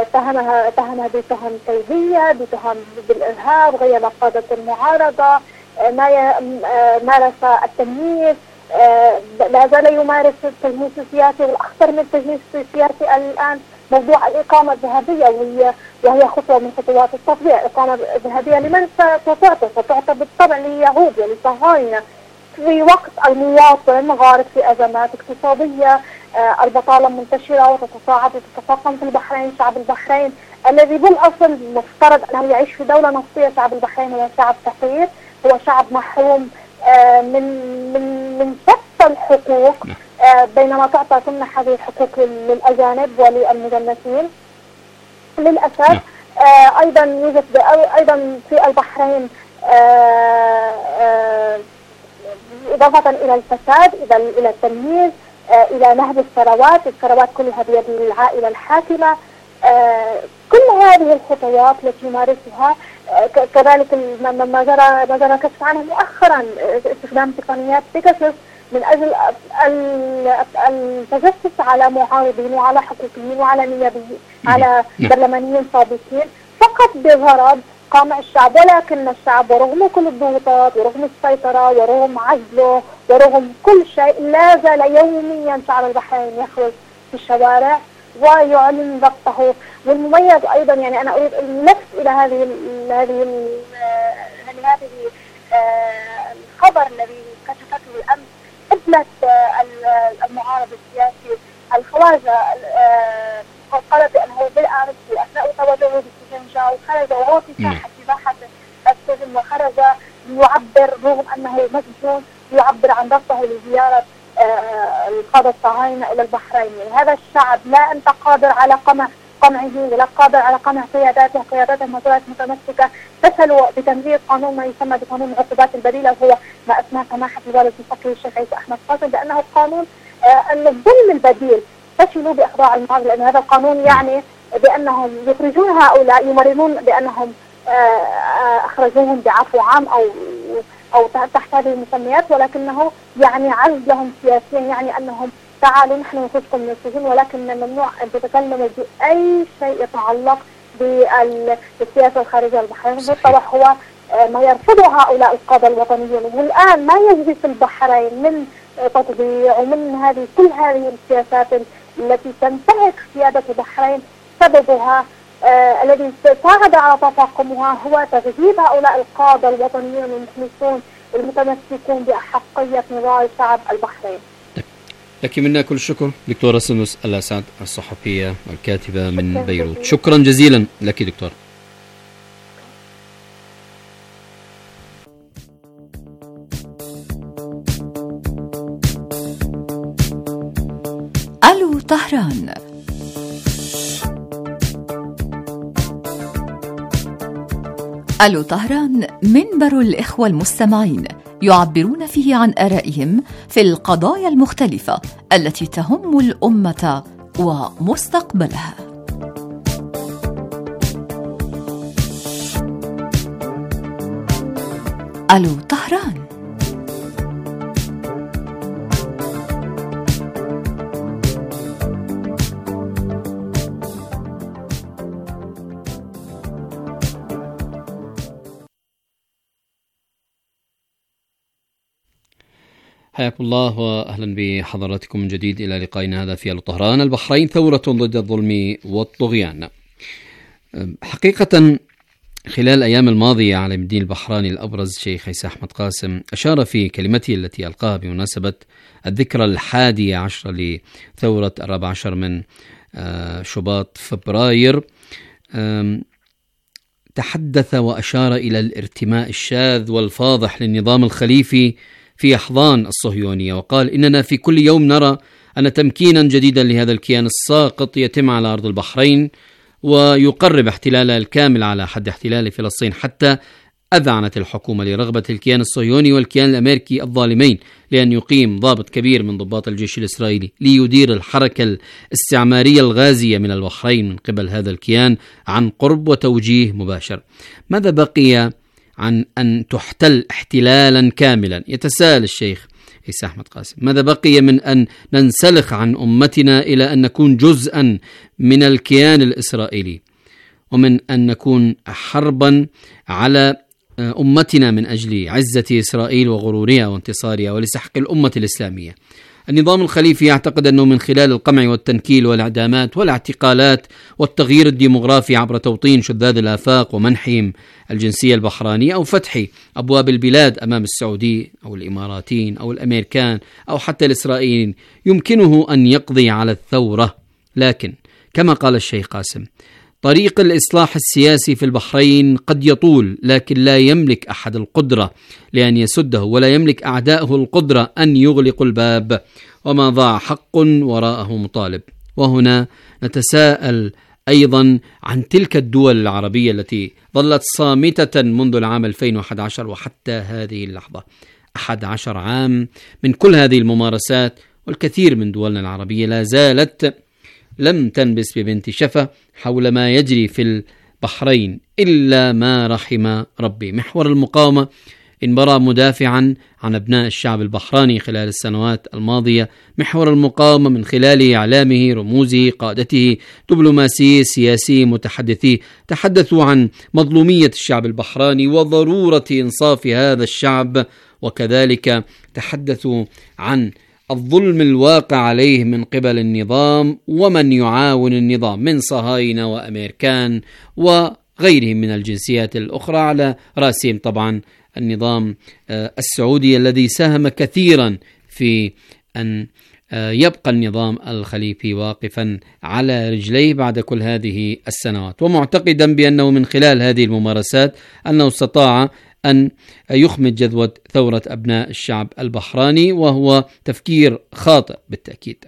بتهم كيدية، بتهم بالإرهاب، غيب قادة المعارضة، مارس التمييز، لا زال يمارس التجنيس السياسي، والأخطر من التجنيس السياسي الآن موضوع الإقامة الذهبية، وهي خطوة من خطوات التطبيع. إقامة ذهبية لمن ستعطى بالطبع لليهود وللصهاينة في وقت المواطن غارق في أزمات اقتصادية، البطالة منتشرة وتتصاعد وتتفاقم في البحرين. شعب البحرين الذي بالأصل مفترض أنه يعيش في دولة نصية، شعب البحرين هو شعب فقير، هو شعب محروم من شتى الحقوق، بينما تمنح هذه الحقوق للأجانب وللمجنسين. للأسف أيضا يوجد أيضا في البحرين إضافة إلى الفساد، إلى التمييز، إلى نهب الثروات كلها بيد العائلة الحاكمة. كل هذه الخطوات التي يمارسها، كذلك ما جرى كشف عنه مؤخرا استخدام تقنيات بيجاسوس من أجل التجسس على معارضين وعلى حقوقيين وعلى نيابيين على برلمانيين سابقين فقط بغرض قمع الشعب. ولكن الشعب ورغم كل الضغوطات ورغم السيطرة ورغم عزله ورغم كل شيء لا زال يوميا شعب البحرين يخرج في الشوارع ويعلن ضغطه. والمميز أيضا، يعني أنا أريد اللفت إلى هذه الخبر الذي كشفته الأمس قبلة المعارض السياسي الخواجة، قالت بأنه بالأمس في أثناء تواجده بالسجن جاء وخرج وهو في ساحة السجن، وخرج يعبر رغم أنه مسجون يعبر عن رفضه لزيارة القادة الصهاينة إلى البحرين. يعني هذا الشعب لا أنت قادر على قمعه ولا قادر على قمع قياداته متمسكة. فشلوا بتنفيذ قانون ما يسمى بقانون العقوبات البديلة، وهو ما أسماه سماحة الوالد الفقيه الشيخ عيسى أحمد قاسم بأنه قانون الظلم البديل. فشلوا بإخضاع المعارضة، لأن هذا القانون يعني بأنهم يخرجون هؤلاء، يمررون بأنهم أخرجوهم بعفو عام أو تحت هذه المسميات، ولكنه يعني عز لهم سياسيا، يعني أنهم تعالوا نحن نخرجكم من السجون، ولكن ممنوع أن تتكلموا بأي شيء يتعلق بالسياسة الخارجية البحرين. بالطبع هو ما يرفضه هؤلاء القادة الوطنيين. والآن ما يجري في البحرين من تطبيع ومن كل هذه السياسات التي تنتهك سيادة البحرين، سببها الذي ساعد على تفاقمها هو تغييب هؤلاء القادة الوطنيين المخلصون المتمسكون بأحقية نضال شعب البحرين. لك منا كل الشكر دكتورة سندس الأسعد، الصحفية والكاتبة من بيروت. شكرا جزيلا لك دكتور. ألو طهران. ألو طهران منبر الإخوة المستمعين يعبرون فيه عن آرائهم في القضايا المختلفة التي تهم الأمة ومستقبلها. ألو طهران. حياكم الله وأهلا بحضراتكم من جديد إلى لقائنا هذا في ألو طهران. البحرين ثورة ضد الظلم والطغيان. حقيقة خلال الأيام الماضية على الدين البحراني الأبرز شيخ عيسى أحمد قاسم أشار في كلمته التي ألقاها بمناسبة الذكرى 11 لثورة 14 من شباط فبراير، تحدث وأشار إلى الارتماء الشاذ والفاضح للنظام الخليفي في أحضان الصهيونية، وقال إننا في كل يوم نرى أن تمكينا جديدا لهذا الكيان الساقط يتم على أرض البحرين ويقرب احتلالها الكامل على حد احتلال فلسطين، حتى أذعنت الحكومة لرغبة الكيان الصهيوني والكيان الأمريكي الظالمين لأن يقيم ضابط كبير من ضباط الجيش الإسرائيلي ليدير الحركة الاستعمارية الغازية من البحرين من قبل هذا الكيان عن قرب وتوجيه مباشر. ماذا بقي عن أن تحتل احتلالا كاملا؟ يتساءل الشيخ عيسى أحمد قاسم، ماذا بقي من أن ننسلخ عن أمتنا إلى أن نكون جزءا من الكيان الإسرائيلي، ومن أن نكون حربا على أمتنا من أجل عزة إسرائيل وغرورها وانتصارها ولسحق الأمة الإسلامية؟ النظام الخليفي يعتقد أنه من خلال القمع والتنكيل والإعدامات والاعتقالات والتغيير الديمغرافي عبر توطين شذاذ الآفاق ومنحهم الجنسية البحرانية أو فتح أبواب البلاد أمام السعودي أو الإماراتيين أو الأمريكان أو حتى الإسرائيليين يمكنه أن يقضي على الثورة. لكن كما قال الشيخ قاسم، طريق الإصلاح السياسي في البحرين قد يطول، لكن لا يملك أحد القدرة لأن يسده، ولا يملك أعداؤه القدرة أن يغلقوا الباب، وما ضاع حق وراءه مطالب. وهنا نتساءل أيضا عن تلك الدول العربية التي ظلت صامتة منذ العام 2011 وحتى هذه اللحظة، 11 عام من كل هذه الممارسات، والكثير من دولنا العربية لا زالت لم تنبس ببنت شفة حول ما يجري في البحرين إلا ما رحم ربي. محور المقاومة انبرى مدافعا عن أبناء الشعب البحراني خلال السنوات الماضية. محور المقاومة من خلال إعلامه، رموزه، قادته، دبلوماسيه، سياسي، متحدثيه، تحدثوا عن مظلومية الشعب البحراني وضرورة إنصاف هذا الشعب، وكذلك تحدثوا عن الظلم الواقع عليه من قبل النظام ومن يعاون النظام من صهاينة وأمريكان وغيرهم من الجنسيات الأخرى، على رأسهم طبعا النظام السعودي الذي ساهم كثيرا في أن يبقى النظام الخليفي واقفا على رجليه بعد كل هذه السنوات، ومعتقدا بأنه من خلال هذه الممارسات أنه استطاع أن يخمد جذوة ثورة أبناء الشعب البحراني، وهو تفكير خاطئ بالتأكيد.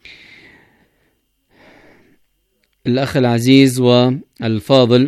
الأخ العزيز والفاضل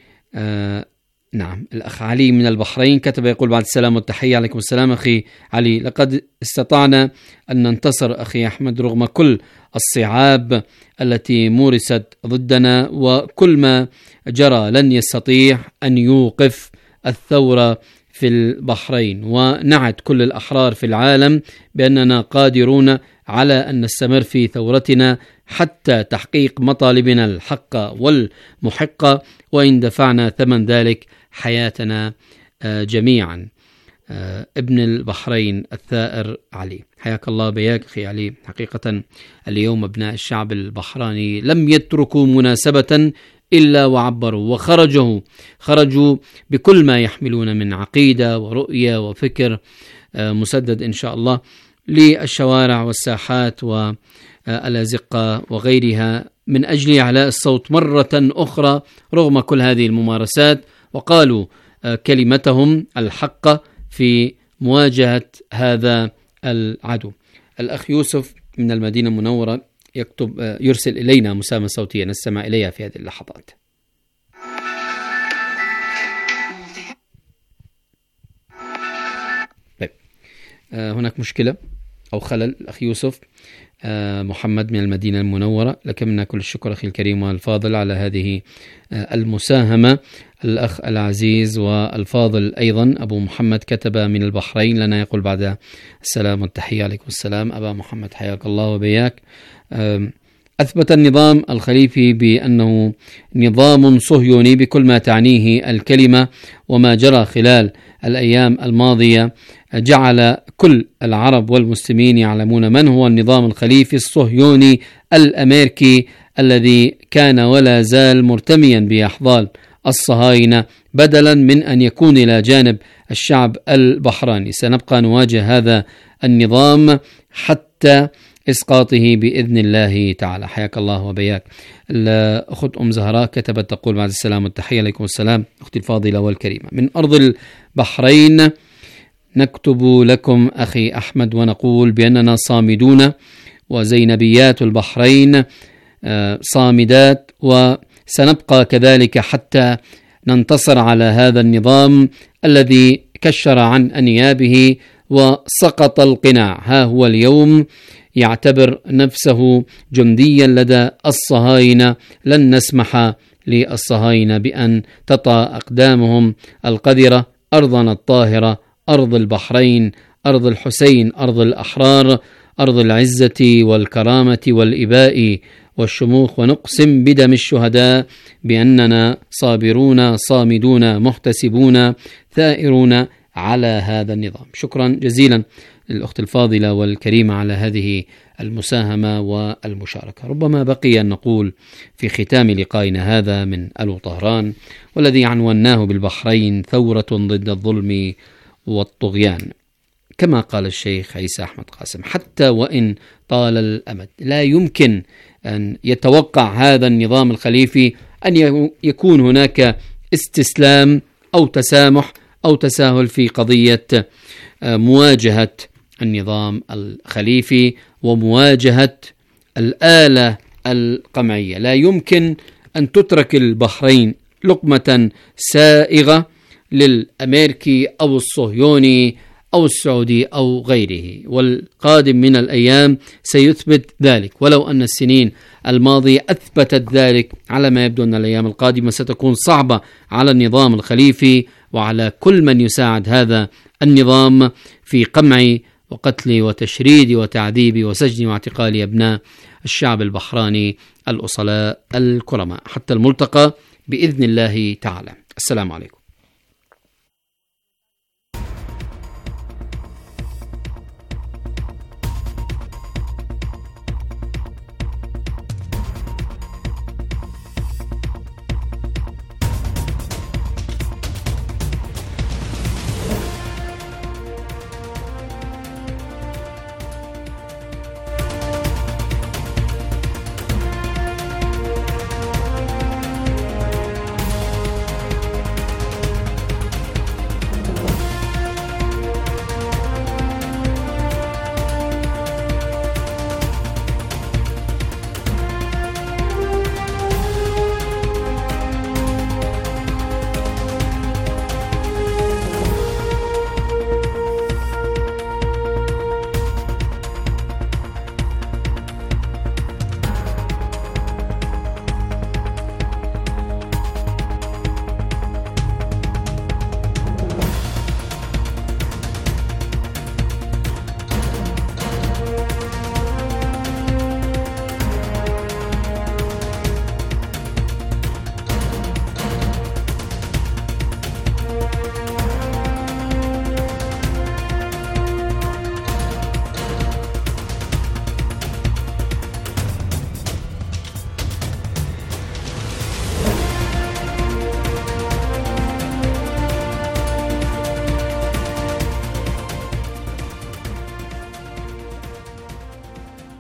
نعم الأخ علي من البحرين كتب يقول: بعد السلام والتحية. عليكم السلام أخي علي، لقد استطعنا أن ننتصر أخي أحمد رغم كل الصعاب التي مورست ضدنا، وكل ما جرى لن يستطيع أن يوقف الثورة في البحرين ونعد كل الأحرار في العالم بأننا قادرون على أن نستمر في ثورتنا حتى تحقيق مطالبنا الحقة والمحقة، وإن دفعنا ثمن ذلك حياتنا جميعا. ابن البحرين الثائر علي، حياك الله بياك أخي علي. حقيقة اليوم أبناء الشعب البحراني لم يتركوا مناسبة إلا وعبروا خرجوا بكل ما يحملون من عقيدة ورؤية وفكر مسدد إن شاء الله للشوارع والساحات والأزقة وغيرها من أجل إعلاء الصوت مرة أخرى رغم كل هذه الممارسات، وقالوا كلمتهم الحقة في مواجهة هذا العدو. الأخ يوسف من المدينة المنورة يرسل إلينا مساهمة صوتية نستمع إليها في هذه اللحظات. طيب. هناك مشكلة أو خلل. الأخ يوسف محمد من المدينة المنورة، لك منا كل الشكر أخي الكريم والفاضل على هذه المساهمة. الأخ العزيز والفاضل أيضا أبو محمد كتب من البحرين لنا، يقول بعد السلام والتحية عليكم السلام أبا محمد حياك الله وبياك. أثبت النظام الخليفي بأنه نظام صهيوني بكل ما تعنيه الكلمة، وما جرى خلال الأيام الماضية جعل كل العرب والمسلمين يعلمون من هو النظام الخليفي الصهيوني الأمريكي الذي كان ولا زال مرتميا بأحضان الصهاينة بدلا من أن يكون إلى جانب الشعب البحراني. سنبقى نواجه هذا النظام حتى إسقاطه بإذن الله تعالى. حياك الله وبياك. الأخت أم زهراء كتبت تقول بعد السلام والتحية عليكم السلام أختي الفاضلة والكريمة من أرض البحرين، نكتب لكم أخي أحمد ونقول بأننا صامدون، وزينبيات البحرين صامدات، وسنبقى كذلك حتى ننتصر على هذا النظام الذي كشر عن أنيابه وسقط القناع. ها هو اليوم يعتبر نفسه جنديا لدى الصهاينة. لن نسمح للصهاينة بأن تطأ أقدامهم القذرة أرضنا الطاهرة، أرض البحرين، أرض الحسين، أرض الأحرار، أرض العزة والكرامة والإباء والشموخ، ونقسم بدم الشهداء بأننا صابرون صامدون محتسبون ثائرون على هذا النظام. شكرا جزيلا للأخت الفاضلة والكريمة على هذه المساهمة والمشاركة. ربما بقي أن نقول في ختام لقائنا هذا من ألو طهران، والذي عنوناه بالبحرين ثورة ضد الظلم والطغيان، كما قال الشيخ عيسى أحمد قاسم، حتى وإن طال الأمد لا يمكن أن يتوقع هذا النظام الخليفي أن يكون هناك استسلام أو تسامح أو تساهل في قضية مواجهة النظام الخليفي ومواجهة الآلة القمعية. لا يمكن أن تترك البحرين لقمة سائغة للأمريكي أو الصهيوني أو السعودي أو غيره، والقادم من الأيام سيثبت ذلك، ولو أن السنين الماضية أثبتت ذلك. على ما يبدو أن الأيام القادمة ستكون صعبة على النظام الخليفي وعلى كل من يساعد هذا النظام في قمع وقتل وتشريد وتعذيب وسجن واعتقال أبناء الشعب البحراني الأصلاء الكرماء. حتى الملتقى بإذن الله تعالى. السلام عليكم.